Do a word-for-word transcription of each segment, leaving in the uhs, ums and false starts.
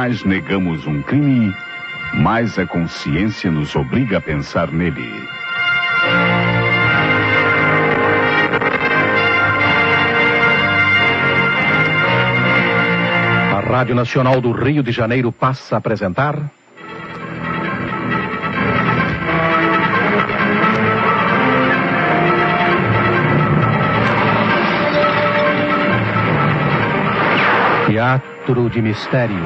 mais negamos um crime, mais a consciência nos obriga a pensar nele. A Rádio Nacional do Rio de Janeiro passa a apresentar... Teatro de Mistério.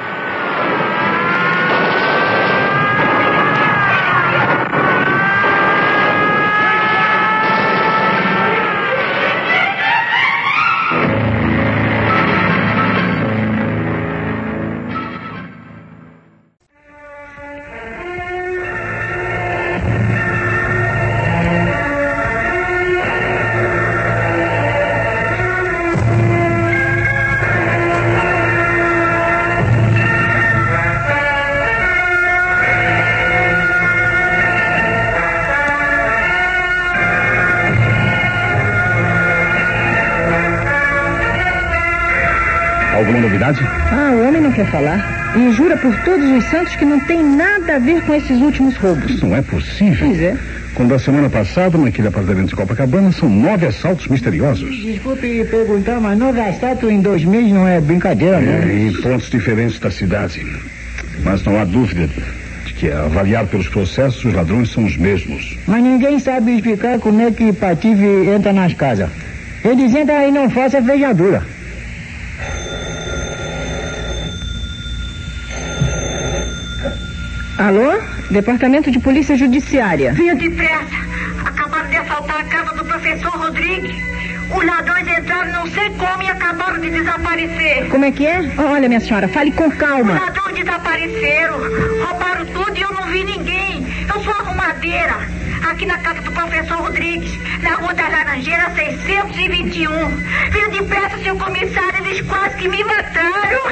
Alguma novidade? Ah, o homem não quer falar. E jura por todos os santos que não tem nada a ver com esses últimos roubos. Não é possível. Pois é. Quando a semana passada, naquele apartamento de Copacabana, são nove assaltos misteriosos. Desculpe perguntar, mas nove assaltos em dois meses não é brincadeira, não? É, em pontos diferentes da cidade. Mas não há dúvida de que, a avaliar pelos processos, os ladrões são os mesmos. Mas ninguém sabe explicar como é que Patife entra nas casas. Eles entram aí não faça fechadura. Alô? Departamento de Polícia Judiciária. Venha depressa. Acabaram de assaltar a casa do professor Rodrigues. Os ladrões entraram não sei como e acabaram de desaparecer. Como é que é? Olha, minha senhora, fale com calma. Os ladrões desapareceram. Roubaram tudo e eu não vi ninguém. Eu sou arrumadeira. Aqui na casa do professor Rodrigues, na Rua das Laranjeiras, seiscentos e vinte e um. Venha depressa, seu comissário. Eles quase que me mataram.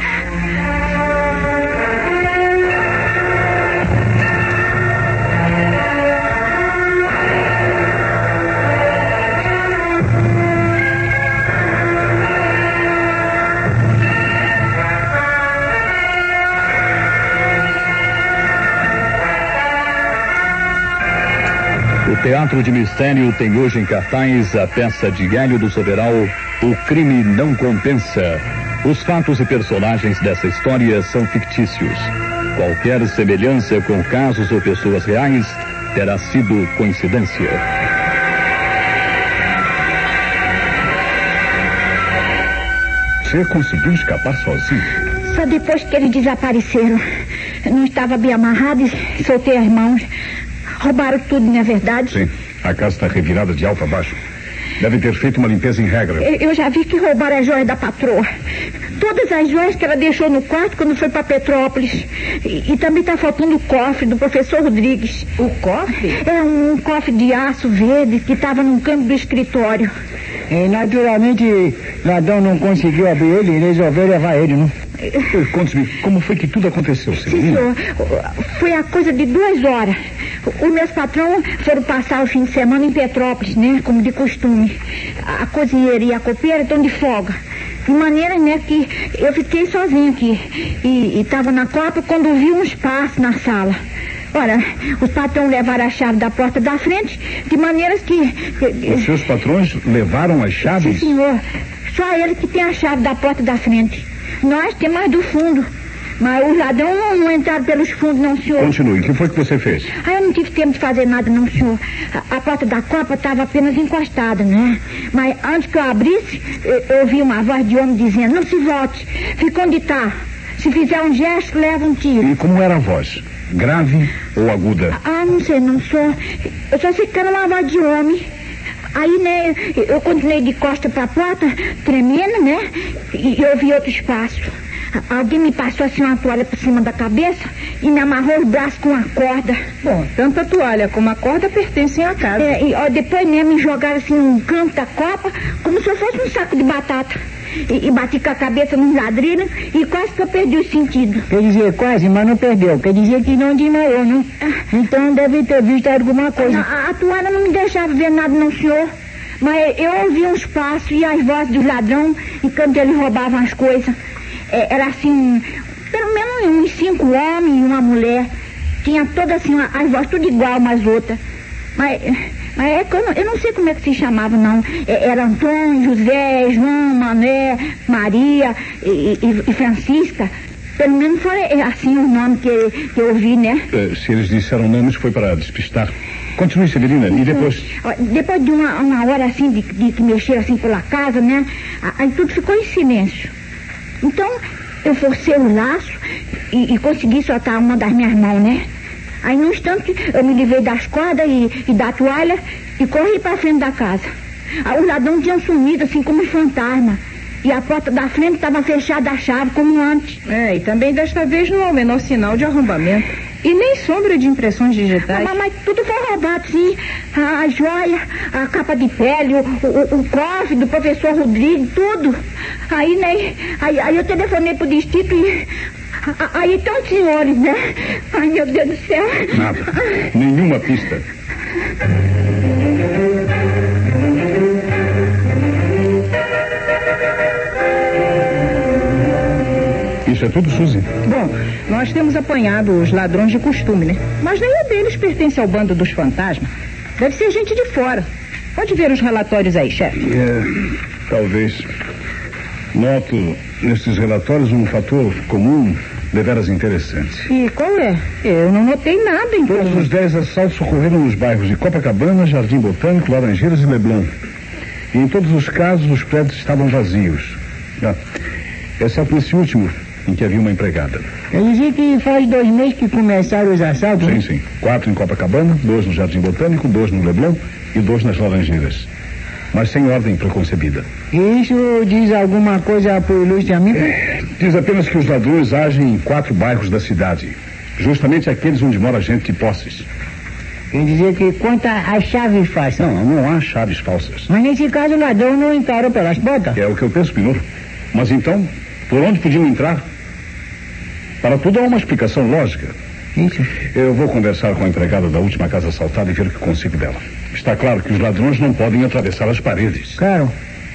O Teatro de Mistério tem hoje em cartaz a peça de Hélio do Soberal, O Crime Não Compensa. Os fatos e personagens dessa história são fictícios. Qualquer semelhança com casos ou pessoas reais terá sido coincidência. Você conseguiu escapar sozinho? Só depois que eles desapareceram. Não estava bem amarrado e soltei as mãos. Roubaram tudo, não é verdade? Sim. A casa está revirada de alto a baixo. Deve ter feito uma limpeza em regra. Eu, eu já vi que roubaram as joias da patroa. Todas as joias que ela deixou no quarto quando foi para Petrópolis. E, e também está faltando o cofre do professor Rodrigues. O cofre? É um, um cofre de aço verde que estava num canto do escritório. E, naturalmente, ladrão não conseguiu abrir ele e resolveu levar ele, não? Conte-me, como foi que tudo aconteceu, Severino? Sim, senhor. Foi a coisa de duas horas. Os meus patrões foram passar o fim de semana em Petrópolis, né? Como de costume. A cozinheira e a copeira estão de folga. De maneira, né, que eu fiquei sozinha aqui. E estava na copa quando vi um espaço na sala. Ora, os patrões levaram a chave da porta da frente, de maneira que... que os seus patrões levaram as chaves? Sim, senhor. Só ele que tem a chave da porta da frente. Nós temos mais do fundo. Mas os ladrões não, não entraram pelos fundos, não, senhor. Continue. O que foi que você fez? Ah, eu não tive tempo de fazer nada, não, senhor. A, a porta da copa estava apenas encostada, né? Mas antes que eu abrisse, eu, eu ouvi uma voz de homem dizendo: não se volte, fica onde está. Se fizer um gesto, leva um tiro. E como era a voz? Grave ou aguda? Ah, não sei, não, senhor. Eu só sei que era uma voz de homem. Aí, né, eu continuei de costa para a porta, tremendo, né? E eu vi outro espaço. Alguém me passou assim uma toalha por cima da cabeça e me amarrou os braços com uma corda. Bom, tanto a toalha como a corda pertencem à casa. É, e ó, depois, né, me jogaram assim num canto da copa, como se eu fosse um saco de batata. E, e bati com a cabeça nos ladrilhos e quase que eu perdi o sentido. Quer dizer, quase, mas não perdeu. Quer dizer que não desmaiou, não? Então deve ter visto alguma coisa. A, a toalha não me deixava ver nada, não, senhor. Mas eu ouvi uns passos e as vozes dos ladrões enquanto eles roubavam as coisas. É, era assim, uns cinco homens e uma mulher. Tinha toda assim, as vozes tudo igual umas outras. Mas, mas é que eu não, eu não sei como é que se chamava, não. Era Antônio, José, João, Mané, Maria e, e, e Francisca. Pelo menos foi assim o nome que, que eu ouvi, né? É, se eles disseram nomes foi para despistar. Continue, Severina, e depois? Depois de uma, uma hora assim, de, de que mexer assim pela casa, né? Aí tudo ficou em silêncio. Então, eu forcei o laço e, e consegui soltar uma das minhas mãos, né? Aí, num instante, eu me livrei das cordas e, e da toalha e corri para frente da casa. Os ladrões tinham sumido, assim, como um fantasma. E a porta da frente estava fechada a chave, como antes. É, e também desta vez não há o menor sinal de arrombamento. E nem sombra de impressões digitais. Mas, mas tudo foi roubado, sim. A, a joia, a capa de pele, o, o, o cofre do professor Rodrigo, tudo. Aí, né, aí, aí eu telefonei pro distrito e... Aí estão os senhores, né? Ai, meu Deus do céu. Nada. Nenhuma pista. Isso é tudo, Suzy? Bom, nós temos apanhado os ladrões de costume, né? Mas nenhum deles pertence ao bando dos fantasmas. Deve ser gente de fora. Pode ver os relatórios aí, chefe. É, talvez. Noto nesses relatórios um fator comum deveras interessante. E qual é? Eu não notei nada em Todos os dez assaltos ocorreram nos bairros de Copacabana, Jardim Botânico, Laranjeiras e Leblon. E em todos os casos os prédios estavam vazios. Ah, exceto nesse último, em que havia uma empregada. Quer dizer que faz dois meses que começaram os assaltos? Sim, né? sim. Quatro em Copacabana, dois no Jardim Botânico, dois no Leblon e dois nas Laranjeiras. Mas sem ordem preconcebida. E isso diz alguma coisa pro ilustre amigo? É, diz apenas que os ladrões agem em quatro bairros da cidade. Justamente aqueles onde mora gente de posses. Quer dizer que conta as chaves falsas. Não, não há chaves falsas. Mas nesse caso o ladrão não encarou pelas portas. É o que eu penso, Pinuro. Mas então, por onde podiam entrar? Para tudo há uma explicação lógica. Isso. Eu vou conversar com a empregada da última casa assaltada e ver o que consigo dela. Está claro que os ladrões não podem atravessar as paredes. Claro.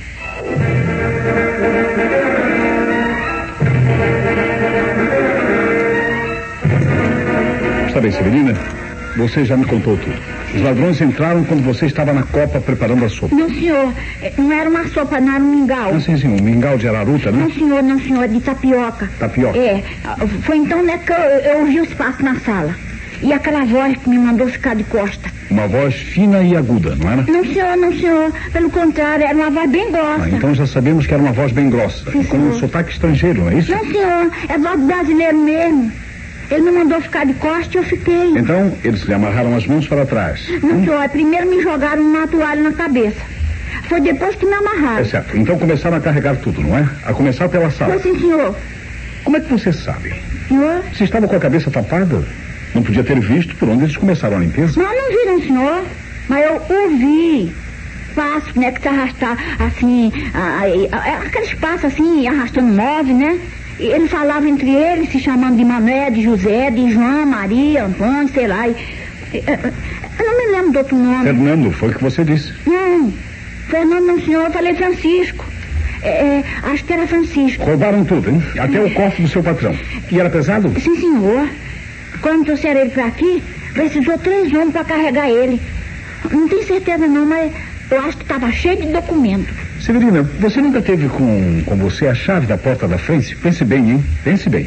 Está bem, Severina? Você já me contou tudo. Os ladrões entraram quando você estava na copa preparando a sopa. Não, senhor. Não era uma sopa, não era um mingau. Ah, sim, sim. Um mingau de araruta, né? Não, senhor, não, senhor. De tapioca. Tapioca. É. Foi então, né, que eu, eu ouvi os passos na sala. E aquela voz que me mandou ficar de costa. Uma voz fina e aguda, não era? Não, senhor, não, senhor. Pelo contrário, era uma voz bem grossa. Ah, então já sabemos que era uma voz bem grossa. Sim, com um senhor. sotaque estrangeiro, não é isso? Não, senhor. É voz brasileiro mesmo. Ele me mandou ficar de costa e eu fiquei. Então, eles lhe amarraram as mãos para trás. Não, senhor. Primeiro me jogaram uma toalha na cabeça. Foi depois que me amarraram. É certo. Então começaram a carregar tudo, não é? A começar pela sala. Foi sim, senhor. Como é que você sabe? Senhor? Você estava com a cabeça tapada? Não podia ter visto por onde eles começaram a limpeza? Não, não viram, senhor. Mas eu ouvi passos, né, que se arrastar assim, a, a, a, aqueles passos assim, arrastando móveis, né? E ele falava entre eles, se chamando de Mané, de José, de João, Maria, Antônio, sei lá. E, e, eu não me lembro do outro nome. Fernando, foi o que você disse. Não, Fernando não, senhor, eu falei Francisco. É, é, acho que era Francisco. Roubaram tudo, hein? Até o cofre do seu patrão. E era pesado? Sim, senhor. Quando trouxeram ele pra aqui, precisou três homens pra carregar ele. Não tenho certeza não, mas eu acho que estava cheio de documento. Severina, você nunca teve com, com você a chave da porta da frente? Pense bem, hein? Pense bem.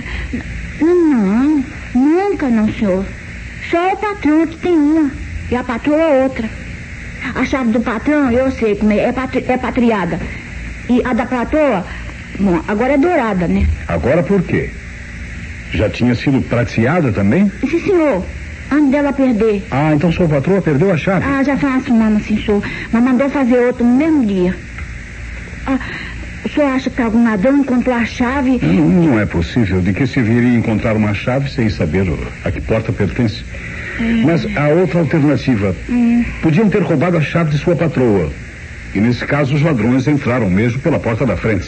Não, nunca não, senhor. Só o patrão que tem uma e a patroa outra. A chave do patrão, eu sei como é, é, patri, é patriada. E a da patroa, bom, agora é dourada, né? Agora por quê? Já tinha sido prateada também? Sim, senhor. Antes dela perder. Ah, então sua patroa perdeu a chave? Ah, já faz uma semana, sim, senhor. Mas mandou fazer outro no mesmo dia. Ah, o senhor acha que algum ladrão encontrou a chave? Não, não é possível. De que se viria encontrar uma chave sem saber a que porta pertence? Hum. Mas há outra alternativa. Hum. Podiam ter roubado a chave de sua patroa. E nesse caso os ladrões entraram mesmo pela porta da frente.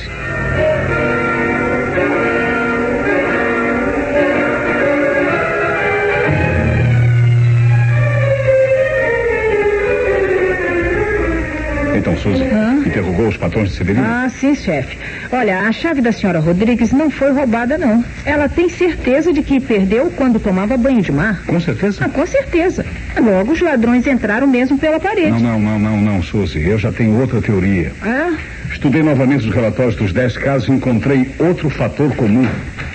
Então, Então, Suzy, Ah. interrogou os patrões de Severino? Ah, sim, chefe. Olha, a chave da senhora Rodrigues não foi roubada, não. Ela tem certeza de que perdeu quando tomava banho de mar. Com certeza? Ah, com certeza. Logo, os ladrões entraram mesmo pela parede. Não, não, não, não, não, Suzy. Eu já tenho outra teoria. Ah, Estudei novamente os relatórios dos dez casos e encontrei outro fator comum.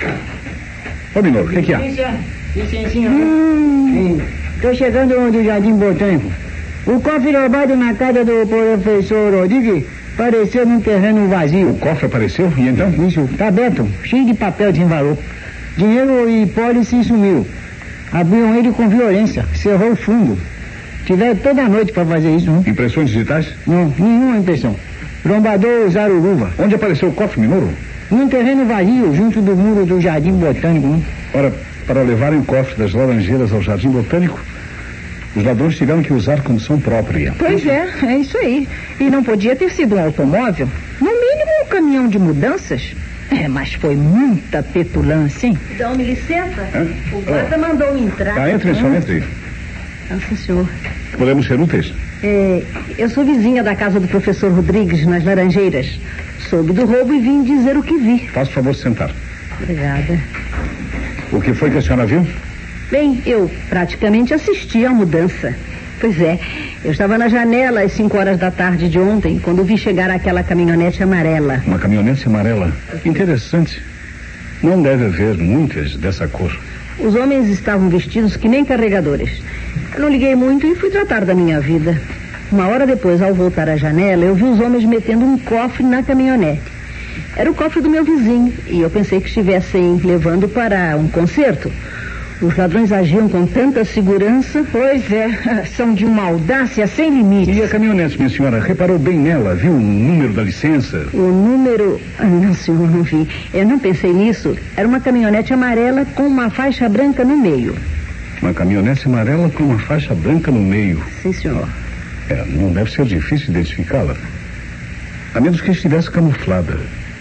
Ô, Minoro, o que, que há? Licencinha. Hum, tô chegando do Jardim Botânico. O cofre roubado na casa do professor Rodrigues apareceu num terreno vazio. O cofre apareceu? E então? Isso, tá aberto, cheio de papel sem valor. Dinheiro e pólice sumiu. Abriram ele com violência, cerrou o fundo. Tiveram toda a noite para fazer isso, não? Impressões digitais? Não, nenhuma impressão. Rombador usaram luva. Onde apareceu o cofre, Minoro? Num terreno vazio, junto do muro do Jardim Botânico, não? Ora, para levarem o cofre das Laranjeiras ao Jardim Botânico, os ladrões tiveram que usar condução própria. pois é, é isso aí. E não podia ter sido um automóvel. No mínimo, um caminhão de mudanças. É, mas foi muita petulância, hein? Dão me licença? Hã? O guarda mandou entrar. Tá, entre, só entre. Ah, sim, senhor. Podemos ser úteis? É, eu sou vizinha da casa do professor Rodrigues, nas Laranjeiras. Soube do roubo e vim dizer o que vi. Faça o favor de sentar. Obrigada. O que foi que a senhora viu? Bem, eu praticamente assisti à mudança. Pois é, eu estava na janela às cinco horas da tarde de ontem, quando vi chegar aquela caminhonete amarela. Uma caminhonete amarela. Interessante. Não deve haver muitas dessa cor. Os homens estavam vestidos que nem carregadores. Eu não liguei muito e fui tratar da minha vida. Uma hora depois, ao voltar à janela, eu vi os homens metendo um cofre na caminhonete. Era o cofre do meu vizinho e eu pensei que estivessem levando para um concerto. Os ladrões agiam com tanta segurança. Pois é, são de uma audácia sem limites. E a caminhonete, minha senhora, reparou bem nela? Viu o número da licença? O número... Ah, não, senhor, não vi. Eu não pensei nisso. Era uma caminhonete amarela com uma faixa branca no meio. Uma caminhonete amarela com uma faixa branca no meio. Sim, senhor. É, não deve ser difícil identificá-la. A menos que estivesse camuflada.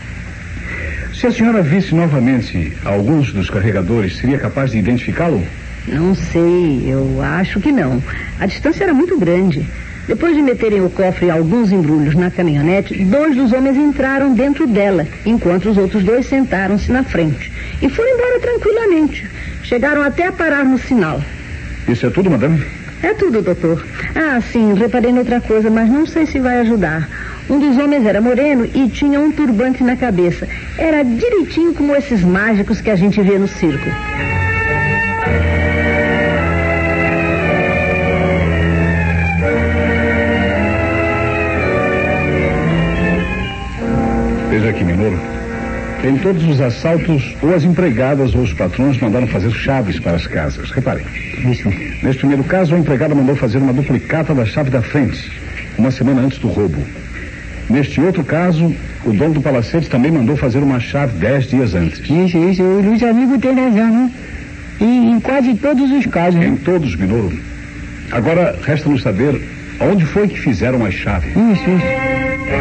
Se a senhora visse novamente alguns dos carregadores, seria capaz de identificá-lo? Não sei, eu acho que não. A distância era muito grande. Depois de meterem o cofre e alguns embrulhos na caminhonete, dois dos homens entraram dentro dela, enquanto os outros dois sentaram-se na frente. E foram embora tranquilamente. Chegaram até a parar no sinal. Isso é tudo, madame? É tudo, doutor. Ah, sim, reparei noutra coisa, mas não sei se vai ajudar. Um dos homens era moreno e tinha um turbante na cabeça. Era direitinho como esses mágicos que a gente vê no circo. Veja aqui, Minoro. Em todos os assaltos, ou as empregadas ou os patrões mandaram fazer chaves para as casas. Reparem. Isso. Neste primeiro caso, a empregada mandou fazer uma duplicata da chave da frente, uma semana antes do roubo. Neste outro caso, o dono do palacete também mandou fazer uma chave dez dias antes. Isso, isso. O Luiz Amigo tem razão, né? E em quase todos os casos, né? Em todos, Minoro. Agora, resta-nos saber onde foi que fizeram as chaves. Isso, isso.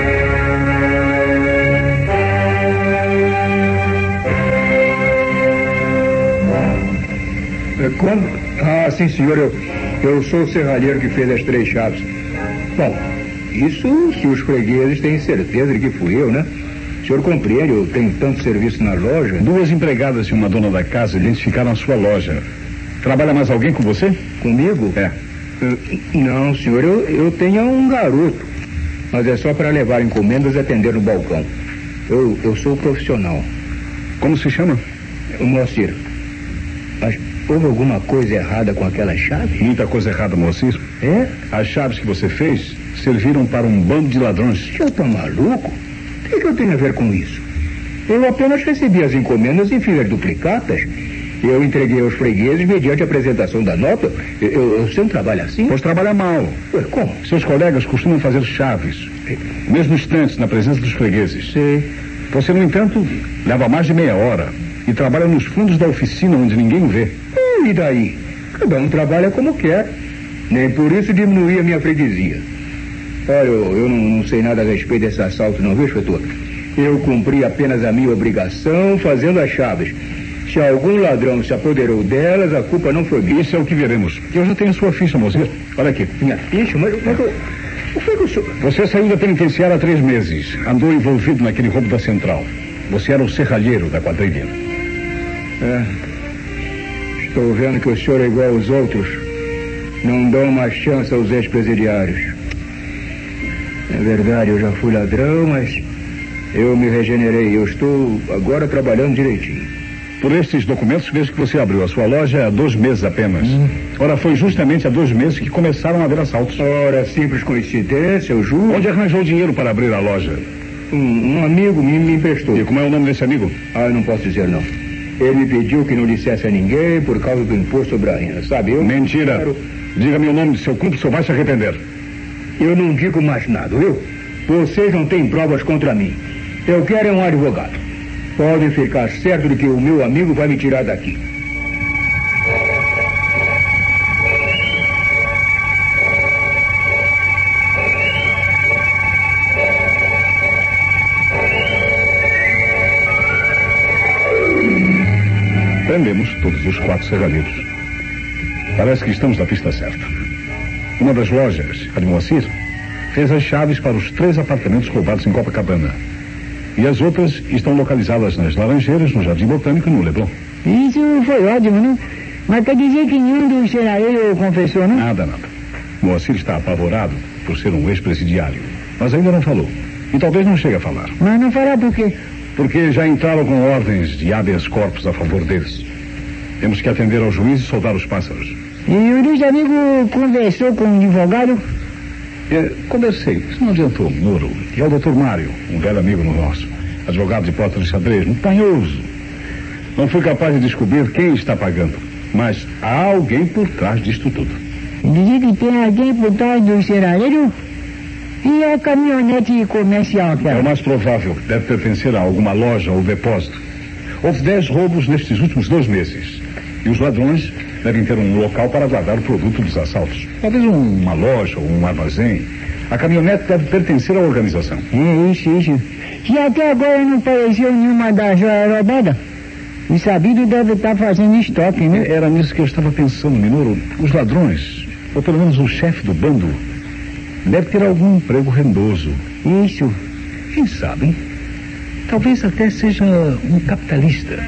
Quando? Ah, sim, senhor, eu, eu sou o serralheiro que fez as três chaves. Bom, isso se os fregueses têm certeza de que fui eu, né? O senhor compreende, eu tenho tanto serviço na loja. Duas empregadas e uma dona da casa identificaram a sua loja. Trabalha mais alguém com você? Comigo? É. Uh, não, senhor, eu, eu tenho um garoto. Mas é só para levar encomendas e atender no balcão. Eu, eu sou profissional. Como se chama? O Moacir. Mas houve alguma coisa errada com aquela chave? Muita coisa errada, Moacir. É? As chaves que você fez serviram para um bando de ladrões. Eu tô maluco? O que, que eu tenho a ver com isso? Eu apenas recebi as encomendas e fiz as duplicatas. Eu entreguei aos fregueses mediante a apresentação da nota. Eu, eu, eu sempre trabalho assim? Pois trabalha mal. Ué, como? Seus colegas costumam fazer chaves, mesmo instantes, na presença dos fregueses. Sei. Você, no entanto, leva mais de meia hora e trabalha nos fundos da oficina onde ninguém vê. E daí? Cada um trabalha como quer. Nem por isso diminuí a minha freguesia. Olha, eu, eu não, não sei nada a respeito desse assalto, não, viu, inspetor? Eu cumpri apenas a minha obrigação fazendo as chaves. Se algum ladrão se apoderou delas, a culpa não foi minha. Isso é o que veremos. Eu já tenho sua ficha, Moacir. Olha aqui. Minha ficha? Mas, mas eu, O que foi que o senhor... Você saiu da penitenciária há três meses. Andou envolvido naquele roubo da Central. Você era o serralheiro da quadrilha. É. Estou vendo que o senhor é igual aos outros. Não dão uma chance aos ex-presidiários. É verdade, eu já fui ladrão, mas eu me regenerei. Eu estou agora trabalhando direitinho. Por estes documentos, vejo que você abriu a sua loja há dois meses apenas. Hum. Ora, foi justamente há dois meses que começaram a haver assaltos. Ora, simples coincidência, eu juro. Onde arranjou dinheiro para abrir a loja? Um, um amigo me, me emprestou. E como é o nome desse amigo? Ah, eu não posso dizer não. Ele me pediu que não dissesse a ninguém por causa do imposto sobre a renda, sabe? Eu Mentira. Quero... Diga-me o nome do seu cúmplice ou vai se arrepender. Eu não digo mais nada, viu? Vocês não têm provas contra mim. Eu quero é um advogado. Podem ficar certo de que o meu amigo vai me tirar daqui. Prendemos todos os quatro serralheiros. Parece que estamos na pista certa. Uma das lojas, a de Moacir, fez as chaves para os três apartamentos roubados em Copacabana. E as outras estão localizadas nas Laranjeiras, no Jardim Botânico e no Leblon. Isso foi ótimo, né? Mas quer dizer que nenhum dos serralheiros confessou, não? Nada, nada. Moacir está apavorado por ser um ex-presidiário. Mas ainda não falou. E talvez não chegue a falar. Mas não fará por quê? Porque já entraram com ordens de habeas corpus a favor deles. Temos que atender ao juiz e soltar os pássaros. E o nosso amigo conversou com o advogado? É, conversei, isso não adiantou, Moro. E é o doutor Mário, um velho amigo nosso, advogado de porta de xadrez, montanhoso. Não fui capaz de descobrir quem está pagando, mas há alguém por trás disto tudo. Diz que tem alguém por trás do serralheiro? E a caminhonete comercial, cara? É o mais provável, deve pertencer a alguma loja ou depósito. Houve dez roubos nestes últimos dois meses. E os ladrões devem ter um local para guardar o produto dos assaltos. Talvez um, uma loja ou um armazém. A caminhonete deve pertencer à organização. É, isso, isso. E até agora não apareceu nenhuma das joias roubadas? O sabido deve estar fazendo estoque, né? Era nisso que eu estava pensando, Minoro. Os ladrões, ou pelo menos o chefe do bando, deve ter algum emprego rendoso. Isso. Quem sabe? Talvez até seja um capitalista.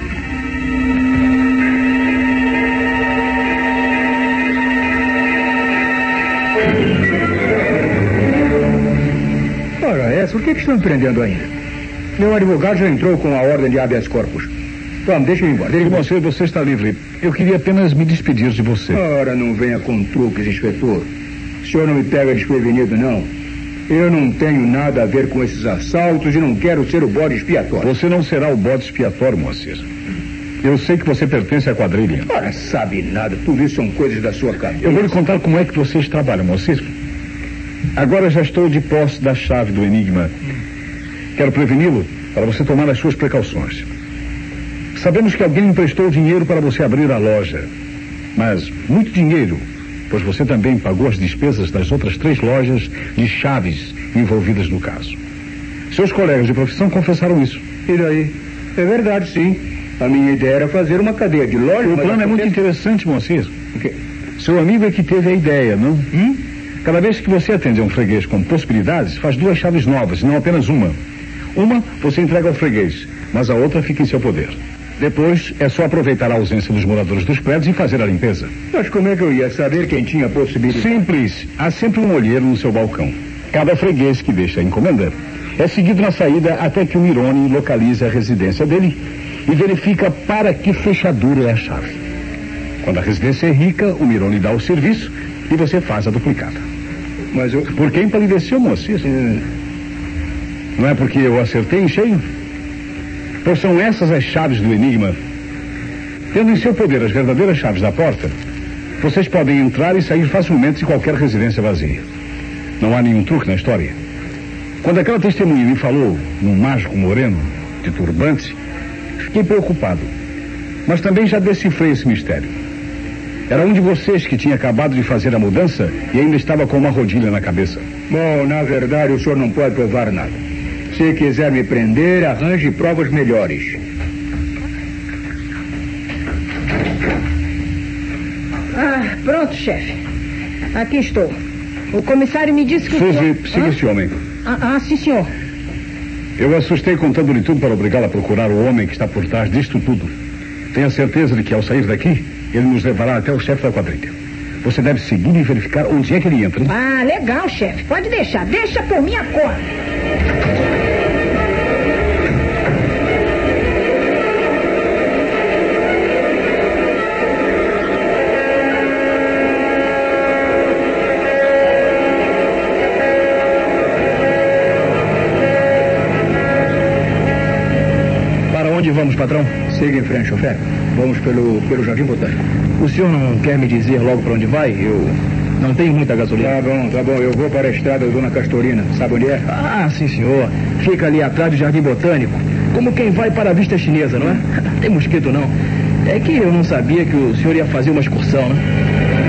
Ora, essa, por que, que estão me prendendo ainda? Meu advogado já entrou com a ordem de habeas corpus. Vamos, deixa eu ir embora. E você, você está livre. Eu queria apenas me despedir de você. Ora, não venha com truques, inspetor. O senhor não me pega desprevenido, não. Eu não tenho nada a ver com esses assaltos e não quero ser o bode expiatório. Você não será o bode expiatório, Moacir. Eu sei que você pertence à quadrilha. Ora, sabe nada. Tudo isso são coisas da sua cabeça. Eu vou lhe contar como é que vocês trabalham, Moacir. Agora já estou de posse da chave do enigma. Quero preveni-lo para você tomar as suas precauções. Sabemos que alguém emprestou dinheiro para você abrir a loja. Mas muito dinheiro, pois você também pagou as despesas das outras três lojas de chaves envolvidas no caso. Seus colegas de profissão confessaram isso. E daí? É verdade, sim. A minha ideia era fazer uma cadeia de lojas. O plano é muito interessante, Moacir. O quê? Seu amigo é que teve a ideia, não? Hum? Cada vez que você atende a um freguês com possibilidades, faz duas chaves novas, não apenas uma. Uma você entrega ao freguês, mas a outra fica em seu poder. Depois é só aproveitar a ausência dos moradores dos prédios e fazer a limpeza. Mas como é que eu ia saber quem tinha possibilidade? Simples. Há sempre um olheiro no seu balcão. Cada freguês que deixa a encomenda é seguido na saída até que o Mironi localize a residência dele e verifica para que fechadura é a chave. Quando a residência é rica, o Mironi dá o serviço e você faz a duplicata. Mas eu... Por que empalideceu, Moacir? É... Não é porque eu acertei em cheio? Pois são essas as chaves do enigma. Tendo em seu poder as verdadeiras chaves da porta, vocês podem entrar e sair facilmente de qualquer residência vazia. Não há nenhum truque na história. Quando aquela testemunha me falou num mágico moreno, de turbante, fiquei preocupado. Mas também já decifrei esse mistério. Era um de vocês que tinha acabado de fazer a mudança e ainda estava com uma rodilha na cabeça. Bom, na verdade o senhor não pode provar nada. Se quiser me prender, arranje provas melhores. Ah, pronto, chefe. Aqui estou. O comissário me disse que o Suzy, senhor... siga Hã? esse homem. Ah, ah, sim, senhor. Eu assustei contando-lhe tudo para obrigá-la a procurar o homem que está por trás disto tudo. Tenha certeza de que ao sair daqui, ele nos levará até o chefe da quadrilha. Você deve seguir e verificar onde é que ele entra, hein? Ah, legal, chefe. Pode deixar. Deixa por minha conta. Onde vamos, patrão? Siga em frente, chofer. Vamos pelo, pelo Jardim Botânico. O senhor não quer me dizer logo para onde vai? Eu não tenho muita gasolina. Tá bom, tá bom. Eu vou para a estrada Dona Castorina. Sabe onde é? Ah, sim, senhor. Fica ali atrás do Jardim Botânico. Como quem vai para a vista chinesa, não é? Não tem mosquito, não. É que eu não sabia que o senhor ia fazer uma excursão, né?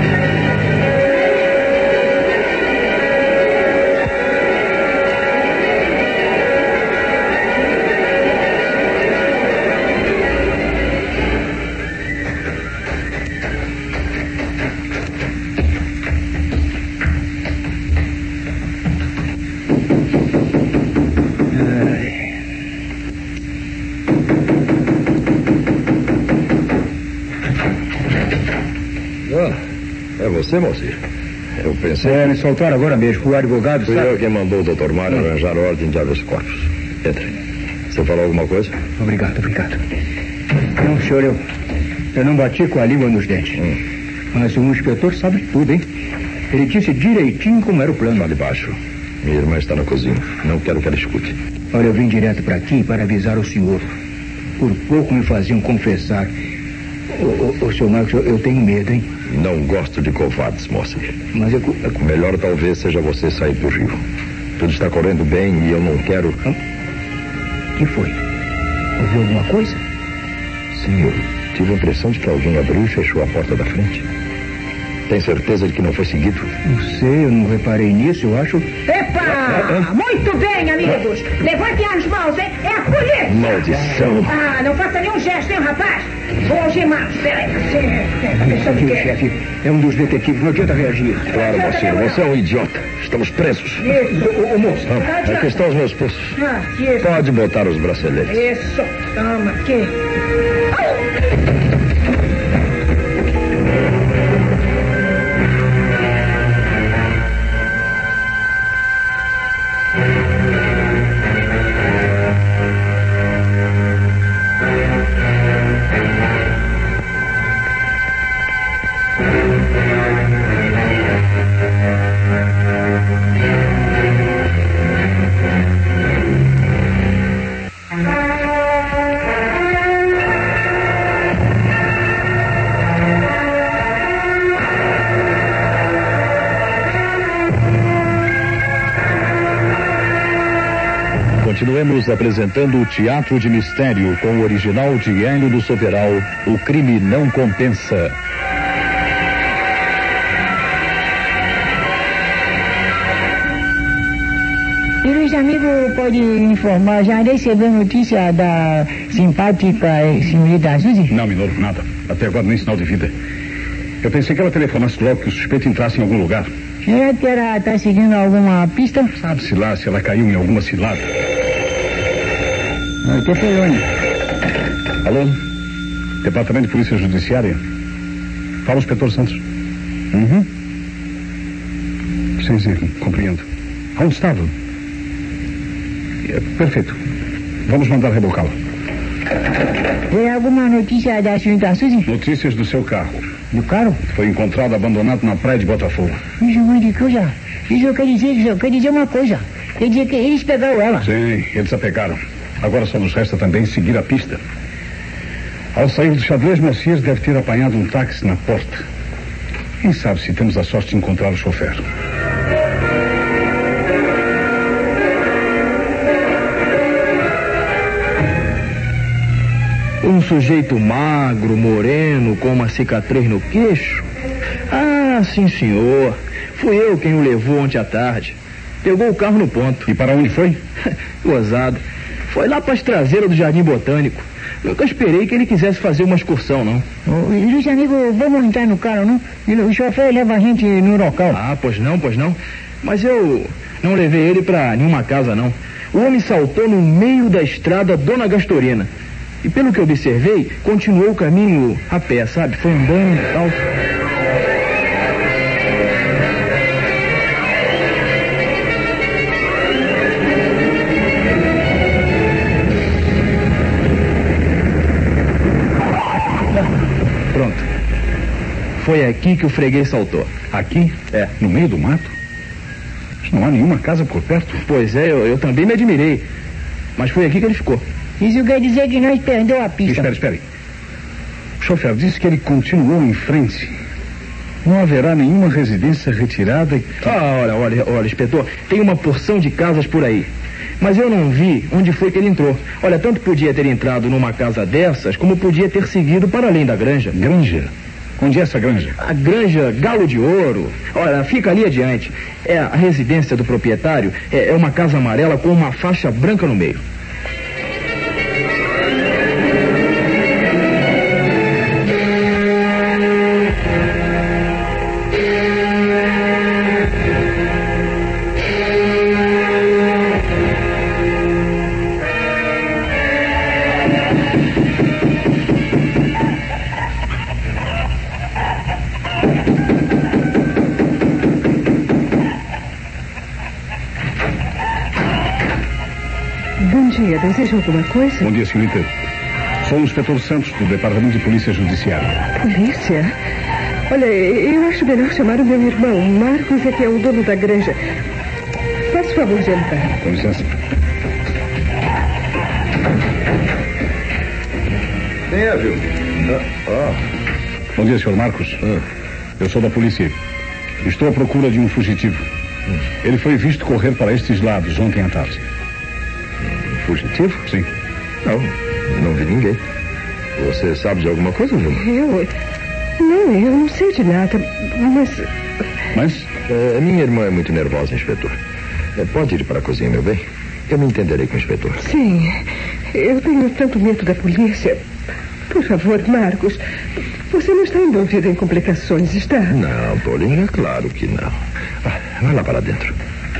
É você, Moacir? Eu pensei... É, me soltaram agora mesmo. O advogado Fui sabe... eu quem mandou o doutor Mário hum. arranjar a ordem de habeas corpus. Entre. Você falou alguma coisa? Obrigado, obrigado. Não, senhor, eu... Eu não bati com a língua nos dentes. Hum. Mas o inspetor sabe tudo, hein? Ele disse direitinho como era o plano. Lá de baixo. Minha irmã está na cozinha. Não quero que ela escute. Olha, eu vim direto para aqui para avisar o senhor. Por pouco me faziam confessar. Ô, ô, ô, senhor Marcos, eu, eu tenho medo, hein? Não gosto de covardes, Moacir. Mas eu... eu... Melhor talvez seja você sair do Rio. Tudo está correndo bem e eu não quero... O que foi? Ouviu alguma coisa? Sim, eu tive a impressão de que alguém abriu e fechou a porta da frente. Tem certeza de que não foi seguido? Não sei, eu não reparei nisso, eu acho... Epa! Ah, muito bem, amigos. Levantem as mãos, hein? É a polícia. Maldição. Ah, não faça nenhum gesto, hein, rapaz? Vou algemar. Espera aí. Você tá pensando Aqui, que... chefe, é um dos detetives, não adianta reagir. Claro, Moacir, você é um idiota. Estamos presos. Isso. Ô, ô, moço. Ah, aqui estão os meus pulsos. Ah, isso. Pode botar os braceletes. Isso. Toma aqui. Continuemos apresentando o Teatro de Mistério com o original de Hélio do Soberal, O Crime Não Compensa. E Luiz Amigo pode informar, já recebeu notícia da simpática senhorita Suzy? Não, Minoro, nada. Até agora nem sinal de vida. Eu pensei que ela telefonasse logo que o suspeito entrasse em algum lugar. Será que ela está seguindo alguma pista? Sabe-se lá se ela caiu em alguma cilada. Não, telefone. Alô? Departamento de Polícia Judiciária? Fala o inspetor Santos. Uhum. Sim, sim, compreendo. Onde estava? É, perfeito. Vamos mandar rebocá-la. Tem alguma notícia da senhorita Suzy? Notícias do seu carro. Do carro? Foi encontrado abandonado na praia de Botafogo. Isso, mãe de coisa. Isso quer dizer, isso quer dizer uma coisa. Quer dizer que eles pegaram ela. Sim, eles a pegaram. Agora só nos resta também seguir a pista. Ao sair do xadrez, Moacir deve ter apanhado um táxi na porta. Quem sabe se temos a sorte de encontrar o chofer. Um sujeito magro, moreno, com uma cicatriz no queixo? Ah, sim, senhor. Fui eu quem o levou ontem à tarde. Pegou o carro no ponto. E para onde foi? Gozado. Foi lá para as traseiras do Jardim Botânico. Nunca esperei que ele quisesse fazer uma excursão, não. Ô, Luiz, amigo, vamos entrar no carro, não? E o chofer leva a gente no local. Ah, pois não, pois não. Mas eu não levei ele para nenhuma casa, não. O homem saltou no meio da estrada Dona Gastorina. E pelo que observei, continuou o caminho a pé, sabe? Foi andando e tal. Pronto. Foi aqui que o freguês saltou. Aqui? É. No meio do mato? Não há nenhuma casa por perto. Pois é, eu, eu também me admirei. Mas foi aqui que ele ficou. Isso quer dizer que nós perdeu a pista. Espere, espere. O chofer disse que ele continuou em frente. Não haverá nenhuma residência retirada. Que... Ah, olha, olha, olha, inspetor, tem uma porção de casas por aí. Mas eu não vi onde foi que ele entrou. Olha, tanto podia ter entrado numa casa dessas, como podia ter seguido para além da granja. Granja? Onde é essa granja? A granja Galo de Ouro. Olha, fica ali adiante. É a residência do proprietário. É, é uma casa amarela com uma faixa branca no meio. Deseja alguma coisa? Bom dia, senhorita. Sou o inspetor Santos, do Departamento de Polícia Judiciária. Polícia? Olha, eu acho melhor chamar o meu irmão. Marcos é que é o dono da granja. Faça o favor de entrar. Com licença. Quem é, viu? Ah, ah. Bom dia, senhor Marcos. Ah. Eu sou da polícia. Estou à procura de um fugitivo. Hum. Ele foi visto correr para estes lados ontem à tarde. Fugitivo? Sim. Não, não vi ninguém. Você sabe de alguma coisa, Vilma? Eu... Não, eu não sei de nada, mas... Mas? É, minha irmã é muito nervosa, inspetor. É, pode ir para a cozinha, meu bem? Eu me entenderei com o inspetor. Sim, eu tenho tanto medo da polícia. Por favor, Marcos, você não está envolvido em complicações, está? Não, Paulinho, é claro que não. Ah, vai lá para dentro.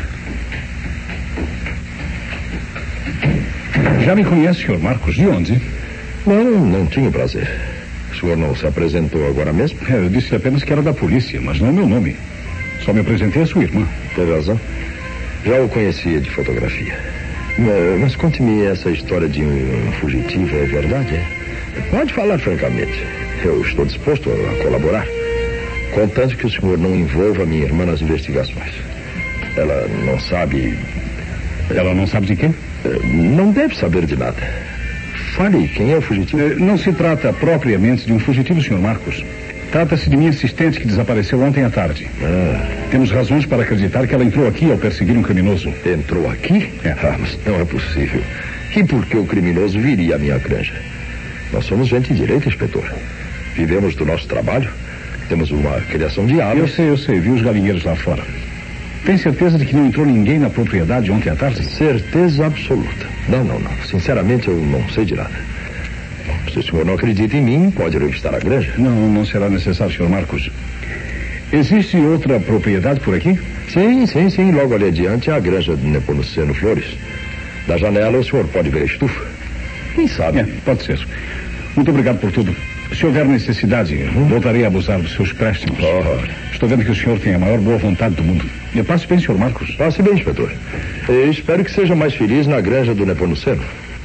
Já me conhece, senhor Marcos? De onde? Não, não tinha prazer. O senhor não se apresentou agora mesmo? É, eu disse apenas que era da polícia, mas não é meu nome. Só me apresentei a sua irmã. Tem razão. Já o conhecia de fotografia. Mas, mas conte-me essa história de um fugitivo, é verdade? É? Pode falar francamente. Eu estou disposto a colaborar. Contanto que o senhor não envolva a minha irmã nas investigações. Ela não sabe... Ela não sabe de quê? Não deve saber de nada. Fale, quem é o fugitivo? Não se trata propriamente de um fugitivo, senhor Marcos. Trata-se de minha assistente que desapareceu ontem à tarde. Ah. Temos razões para acreditar que ela entrou aqui ao perseguir um criminoso. Entrou aqui? É. Ah, mas não é possível. E por que o criminoso viria à minha granja? Nós somos gente direita, inspetor. Vivemos do nosso trabalho. Temos uma criação de aves. Eu sei, eu sei. Vi os galinheiros lá fora. Tem certeza de que não entrou ninguém na propriedade ontem à tarde? Certeza absoluta. Não, não, não. Sinceramente, eu não sei de nada. Se o senhor não acredita em mim, pode revistar a granja. Não, não será necessário, senhor Marcos. Existe outra propriedade por aqui? Sim, sim, sim. Logo ali adiante, a granja de Nepomuceno Flores. Da janela, o senhor pode ver a estufa. Quem sabe? É, pode ser. Muito obrigado por tudo. Se houver necessidade, hum? voltarei a abusar dos seus préstimos. Oh. Estou vendo que o senhor tem a maior boa vontade do mundo. E passe bem, senhor Marcos. Passe bem, inspetor. Eu espero que seja mais feliz na granja do Nepomuceno.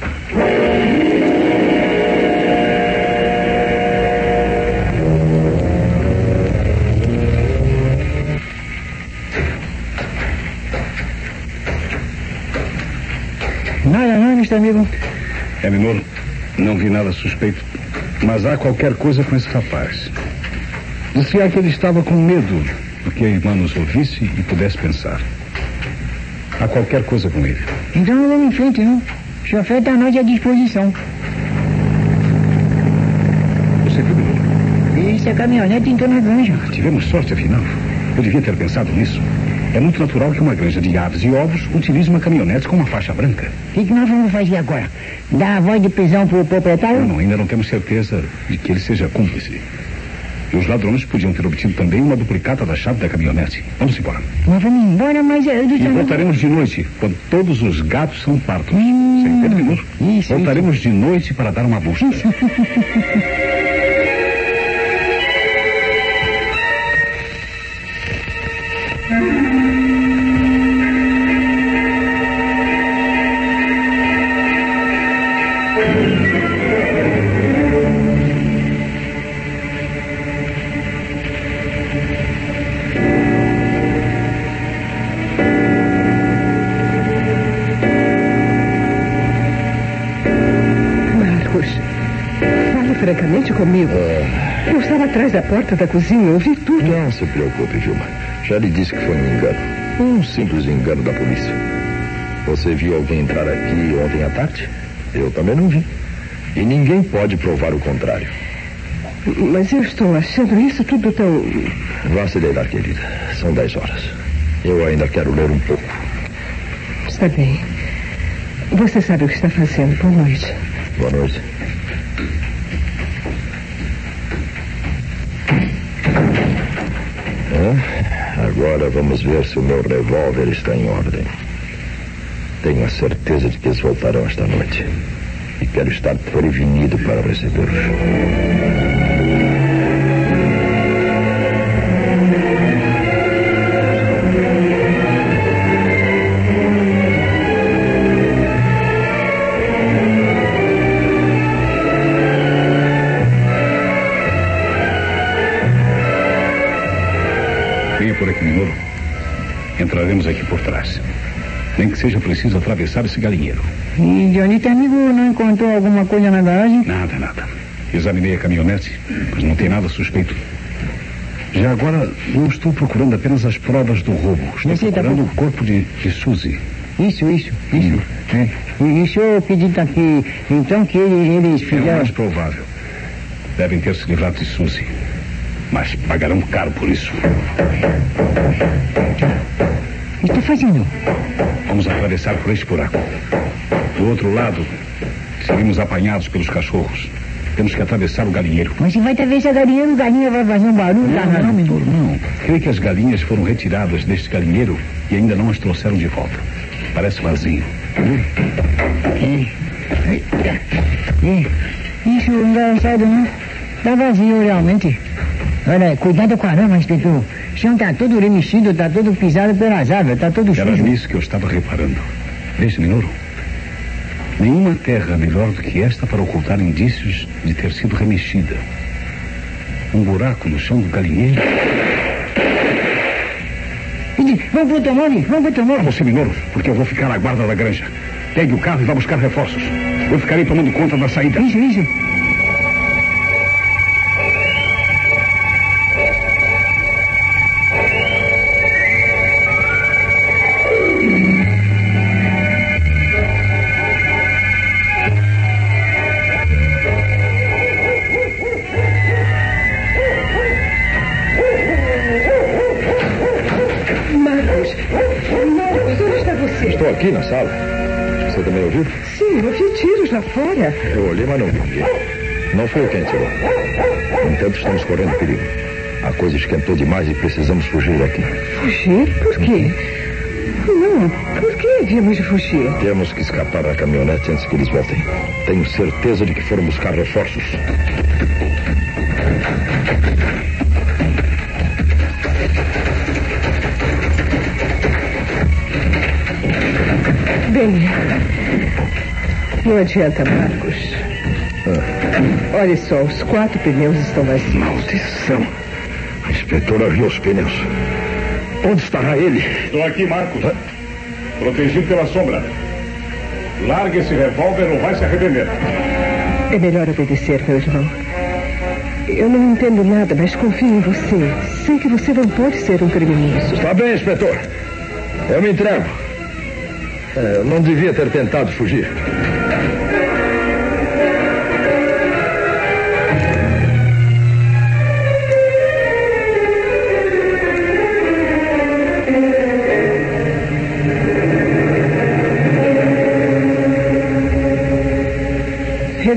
Nada, não, mister amigo. É, menor, não vi nada suspeito. Mas há qualquer coisa com esse rapaz. Dizia que ele estava com medo do que a irmã nos ouvisse e pudesse pensar. Há qualquer coisa com ele. Então vamos em frente, não? O chofer está à nossa disposição. Você viu, menor? Essa caminhonete entrou na granja. Tivemos sorte, afinal. Eu devia ter pensado nisso. É muito natural que uma granja de aves e ovos utilize uma caminhonete com uma faixa branca. O que, que nós vamos fazer agora? Dar a voz de prisão pro proprietário? Não, não, ainda não temos certeza de que ele seja cúmplice. E os ladrões podiam ter obtido também uma duplicata da chave da caminhonete. Vamos embora. Nós vamos embora, mas... Eu e voltaremos de noite, quando todos os gatos são partos. Hum, Você entende, Minoro? Isso, voltaremos isso. de noite para dar uma busca. Isso. Francamente comigo. Ah. Eu estava atrás da porta da cozinha, eu vi tudo. Não se preocupe, Vilma. Já lhe disse que foi um engano. Um simples engano da polícia. Você viu alguém entrar aqui ontem à tarde? Eu também não vi. E ninguém pode provar o contrário. Mas eu estou achando isso tudo tão... Vá se deitar, querida. São dez horas. Eu ainda quero ler um pouco. Está bem. Você sabe o que está fazendo. Boa noite. Boa noite. Agora vamos ver se o meu revólver está em ordem. Tenho a certeza de que eles voltarão esta noite. E quero estar prevenido para recebê-los. Por aqui, Minoro. Entraremos aqui por trás. Nem que seja preciso atravessar esse galinheiro. E Johnny, amigo, não encontrou alguma coisa na garagem? Nada, nada. Examinei a caminhonete, mas não tem nada suspeito. Já agora, não estou procurando apenas as provas do roubo. Estou Você procurando tá... o corpo de, de Suzy. Isso, isso, isso. Hum. É. E isso eu acredito que, então, que eles fizeram... É o mais provável. Devem ter se livrado de Suzy. Mas pagarão caro por isso. O que está fazendo? Vamos atravessar por este buraco. Do outro lado, seremos apanhados pelos cachorros. Temos que atravessar o galinheiro. Mas se vai atravessar o galinheiro, o galinha vai fazer um barulho, não, tá? Não, não, não. Creio que as galinhas foram retiradas deste galinheiro e ainda não as trouxeram de volta. Parece vazio. É. É. Isso não é engraçado, não? Tá vazio, realmente. Olha, cuidado com a arama, inspetor. O chão tá todo remexido, tá todo pisado pelas árvores, tá todo sujo. Era nisso que eu estava reparando. Veja, Minoro. Nenhuma terra melhor do que esta para ocultar indícios de ter sido remexida. Um buraco no chão do galinheiro. Vamos pro automóvel, vamos pro automóvel. Você, Minoro, porque eu vou ficar à guarda da granja. Pegue o carro e vá buscar reforços. Eu ficarei tomando conta da saída. Isso, isso. Estou aqui na sala. Você também ouviu? Sim, eu vi tiros lá fora. Eu olhei, mas não vi ninguém. Não foi quem tirou. No entanto, estamos correndo perigo. A coisa esquentou demais e precisamos fugir daqui. Fugir? Por quê? Não, por que havíamos de fugir? Temos que escapar da caminhonete antes que eles voltem. Tenho certeza de que foram buscar reforços. Bem, não adianta, Marcos. Ah. Olha só, os quatro pneus estão vazios. Maldição! A inspetora viu os pneus. Onde estará ele? Estou aqui, Marcos. Ah. Protegido pela sombra. Largue esse revólver ou vai se arrepender. É melhor obedecer, meu irmão. Eu não entendo nada, mas confio em você. Sei que você não pode ser um criminoso. Está bem, inspetor. Eu me entrego. É, eu não devia ter tentado fugir.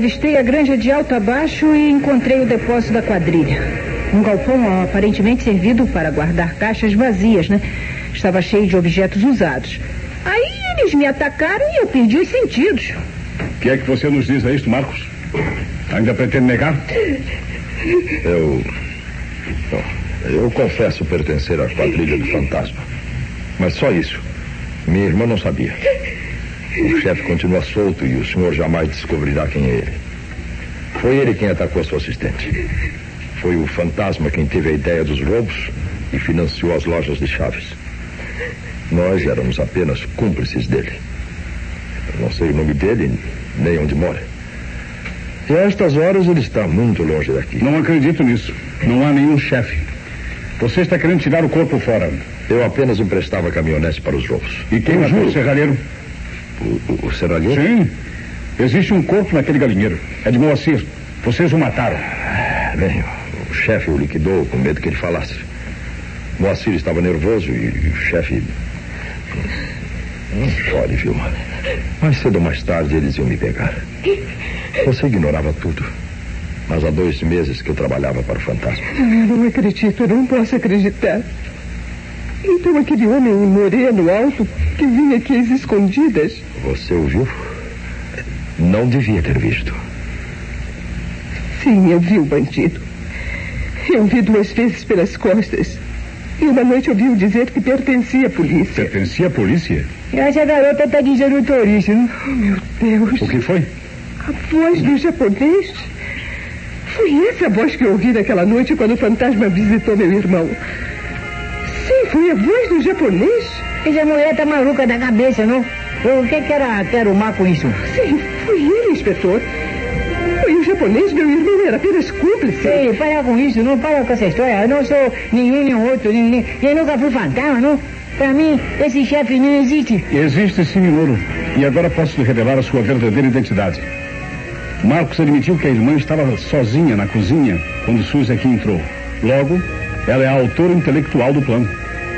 Avistei a granja de alto a baixo e encontrei o depósito da quadrilha. Um galpão aparentemente servido para guardar caixas vazias, né? Estava cheio de objetos usados. Aí eles me atacaram e eu perdi os sentidos. O que é que você nos diz a isto, Marcos? Ainda pretende negar? Eu... Bom, eu confesso pertencer à quadrilha do fantasma. Mas só isso. Minha irmã não sabia. O chefe continua solto e o senhor jamais descobrirá quem é ele. Foi ele quem atacou sua assistente. Foi o fantasma quem teve a ideia dos roubos e financiou as lojas de chaves. Nós éramos apenas cúmplices dele. Eu não sei o nome dele, nem onde mora. E a estas horas ele está muito longe daqui. Não acredito nisso. Não há nenhum chefe. Você está querendo tirar o corpo fora. Eu apenas emprestava a caminhonete para os roubos. E quem matou o serralheiro? O, o, o serralheiro? Sim. Existe um corpo naquele galinheiro. É de Moacir. Vocês o mataram. Bem, o chefe o liquidou com medo que ele falasse. Moacir estava nervoso e o chefe... Não chore, Vilma. Mais cedo ou mais tarde eles iam me pegar. Você ignorava tudo. Mas há dois meses que eu trabalhava para o fantasma. Eu não acredito, eu não posso acreditar. Então aquele homem moreno, alto, que vinha aqui às escondidas... Você o viu? Não devia ter visto. Sim, eu vi o bandido. Eu vi duas vezes pelas costas. E uma noite ouvi-o dizer que pertencia à polícia. Pertencia à polícia? Essa garota está dizendo o turista, né? Oh, meu Deus. O que foi? A voz do japonês. Foi essa a voz que eu ouvi naquela noite quando o fantasma visitou meu irmão. Sim, foi a voz do japonês. Essa mulher tá maluca da cabeça, não? O que que ela quer arrumar com isso? Sim, foi ele, inspetor. Foi o japonês, meu irmão era apenas cúmplice. Ei, para com isso, não para com essa história. Eu não sou nenhum nem outro, nem, nem, eu nunca fui fantasma, não. Pra mim, esse chefe não existe. Existe sim, Minoru. E agora posso lhe revelar a sua verdadeira identidade. Marcos admitiu que a irmã estava sozinha na cozinha quando Suzy aqui entrou. Logo, ela é a autora intelectual do plano.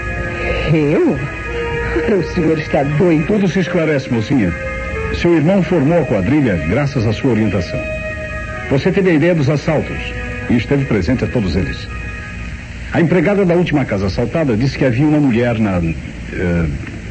Eu? O senhor está doido. Tudo se esclarece, mocinha. Seu irmão formou a quadrilha graças à sua orientação. Você teve a ideia dos assaltos e esteve presente a todos eles. A empregada da última casa assaltada disse que havia uma mulher na... Uh,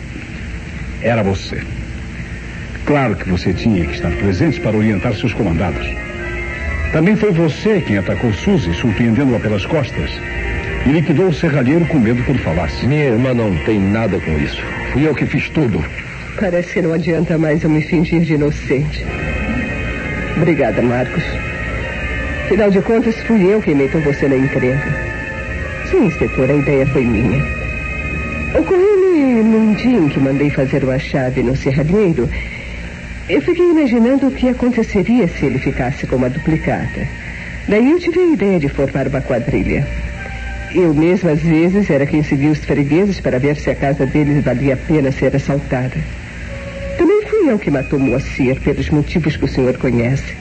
era você. Claro que você tinha que estar presente para orientar seus comandados. Também foi você quem atacou Suzy, surpreendendo-a pelas costas, e liquidou o serralheiro com medo que ele falasse. Minha irmã não tem nada com isso. Fui eu que fiz tudo. Parece que não adianta mais eu me fingir de inocente. Obrigada, Marcos. Afinal de contas, fui eu quem meteu você na encrenca. Sim, inspetor, a ideia foi minha. Ocorreu-me num dia em que mandei fazer uma chave no serralheiro. Eu fiquei imaginando o que aconteceria se ele ficasse com uma duplicata. Daí eu tive a ideia de formar uma quadrilha. Eu mesma, às vezes, era quem seguia os fregueses para ver se a casa deles valia a pena ser assaltada. Também fui eu que matou Moacir, pelos motivos que o senhor conhece.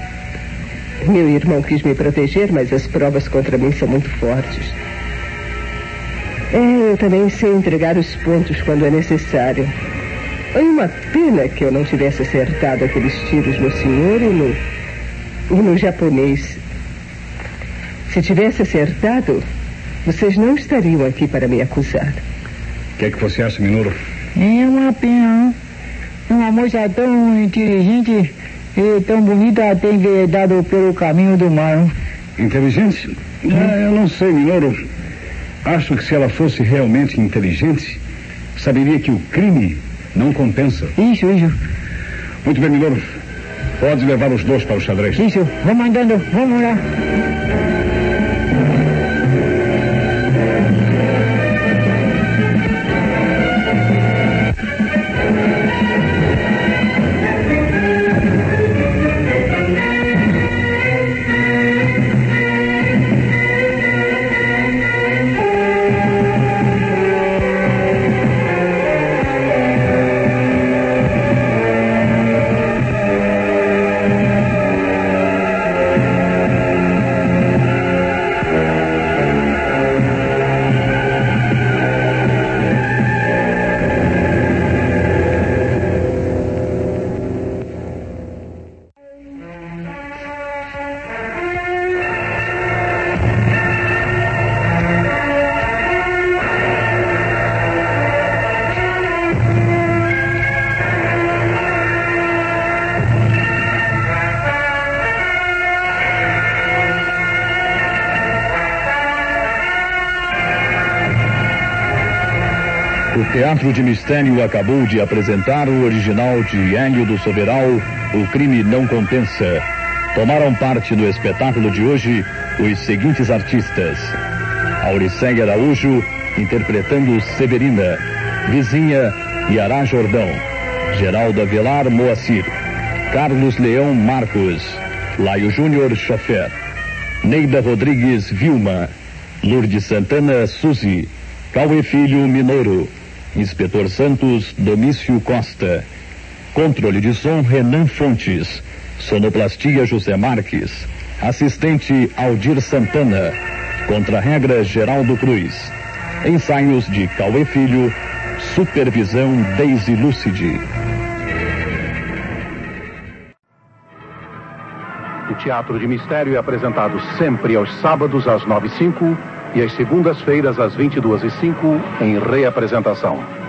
Meu irmão quis me proteger, mas as provas contra mim são muito fortes. É, eu também sei entregar os pontos quando é necessário. Foi uma pena que eu não tivesse acertado aqueles tiros no senhor e no, e no japonês. Se tivesse acertado, vocês não estariam aqui para me acusar. O que é que você acha, Minoru? É uma pena. Uma moça tão inteligente e tão bonita tem enveredado pelo caminho do mal. Inteligente? Hum? Ah, eu não sei, Minoru. Acho que se ela fosse realmente inteligente, saberia que o crime não compensa. Isso, isso. Muito bem, Minoru. Pode levar os dois para o xadrez. Isso, vamos andando, vamos lá. Teatro de Mistério acabou de apresentar o original de Hélio do Soberal, O Crime Não Compensa. Tomaram parte no espetáculo de hoje os seguintes artistas: Auriceia Araújo, interpretando Severina, Vizinha, Yará Jordão, Geraldo Avelar, Moacir, Carlos Leão, Marcos, Laio Júnior, Chofer, Neida Rodrigues, Vilma, Lourdes Santana, Suzy, Cauê Filho, Minoro, Inspetor Santos, Domício Costa, controle de som, Renan Fontes, sonoplastia, José Marques, assistente, Aldir Santana, contra-regra, Geraldo Cruz, ensaios de Cauê Filho, supervisão, Deise Lúcide. O Teatro de Mistério é apresentado sempre aos sábados às nove e cinco e às segundas-feiras às vinte e duas e cinco em reapresentação.